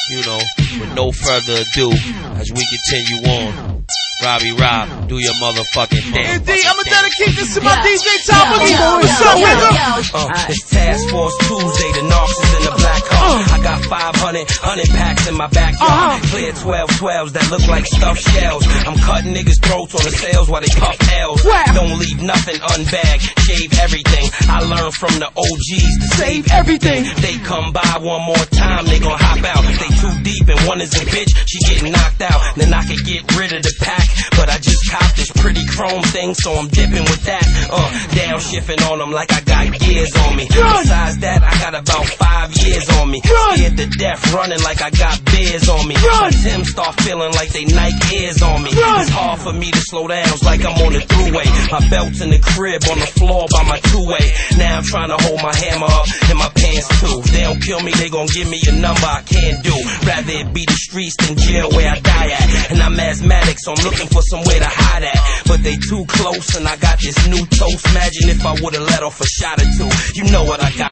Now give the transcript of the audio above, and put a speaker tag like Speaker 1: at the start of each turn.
Speaker 1: you know, with no further ado, as we continue on, Robbie Rob, do your motherfucking thing.
Speaker 2: Indeed, I'ma dedicate this to my DJ Top Boogie. What's up, nigga?
Speaker 3: It's Task Force Tuesday, the Knox is in the black hole. I got 100 packs in my backyard. Clear 12-12s that look like stuffed shells. I'm cutting niggas' throats on the sales while they puff L's. Don't leave nothing unbagged, shave everything. I learned from the OGs to save everything. They come by one more time, they gon' hop out. They too deep and one is a bitch, she getting knocked out. Then I could get rid of the pack, but I just copped this pretty chrome thing, so I'm dipping with that. Downshifting on them like I got gears on me. Besides that, I got about 5 years on me. Scared to death, running like I got beers on me. Tim start feeling like they Nike ears on me. It's hard for me to slow down, it's like I'm on the throughway. My belt's in the crib, on the floor by my two-way. Now I'm trying to hold my hammer up in my pants too. If they don't kill me, they gon' give me a number I can't do. Rather it be the streets than jail where I die at. And I'm asthmatic, so I'm looking for somewhere to hide at. But they too close and I got this new toast. Imagine if I would've let off a shot or two. You know what I got.